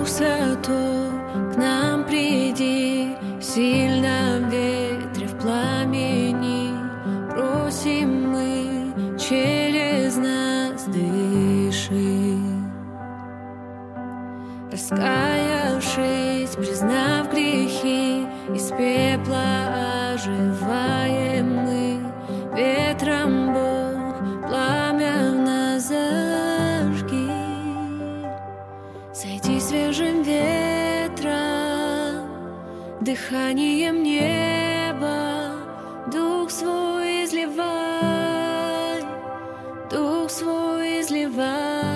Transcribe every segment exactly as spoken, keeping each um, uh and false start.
Дух Святой, к нам приди, в сильном ветре, в пламени. Просим мы, через нас дыши. Раскаявшись, признав грехи, из пепла оживаем мы. Ветром, Бог, пламя в нас зажги. Сойди свежим ветром, дыханием неба. Дух свой изливай, Дух свой изливай.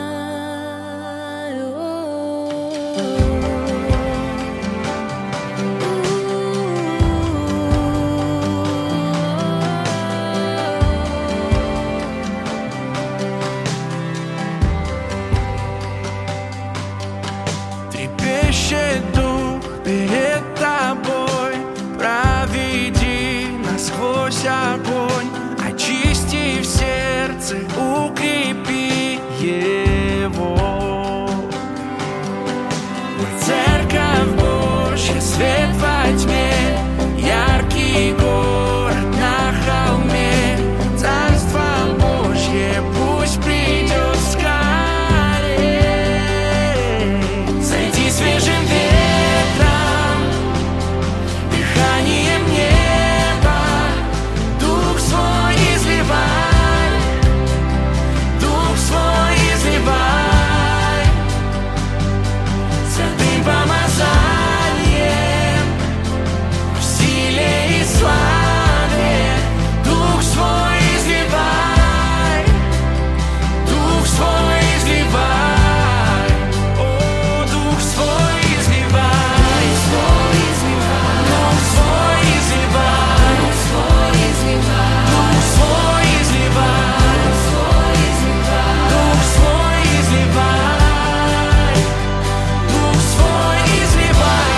Трепещет дух перед тобой, проведи нас сквозь огонь, очисти в сердце, укрепи его. Мы церковь Божья, свет во тьме, яркий город на холме. Царство Божье пусть придет скорее. Зайди свежим ветром, дыханием неба. Дух свой изливай, Дух свой изливай. Святым помазанием, в силе и славе. Дух свой изливай, Дух свой изливай. О, Дух свой изливай, Дух свой изливай, Дух свой изливай, Дух свой изливай, Дух свой изливай, Дух свой изливай,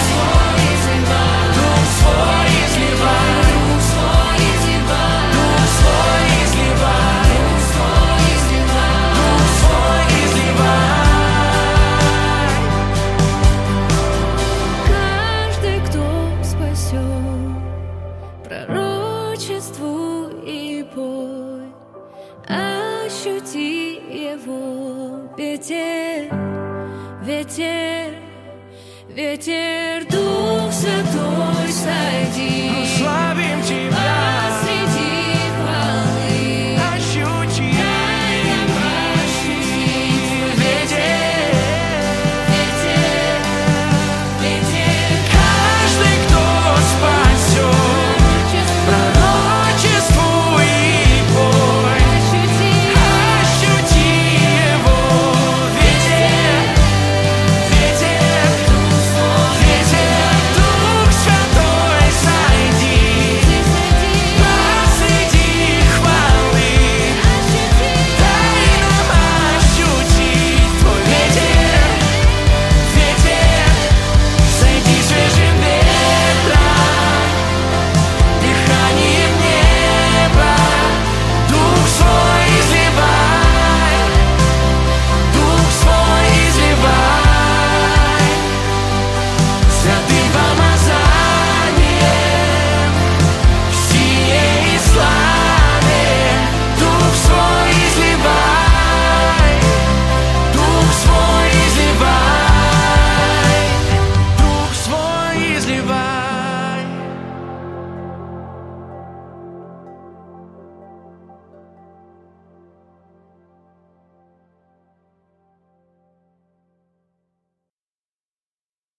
Дух свой изливай, Дух свой изливай, Дух свой изливай, Дух свой изливай. Каждый, кто спасен, пророчествуй и пой, ощути его ветер, ветер, ветер. Дух Святой, сойди. Славим Тебя.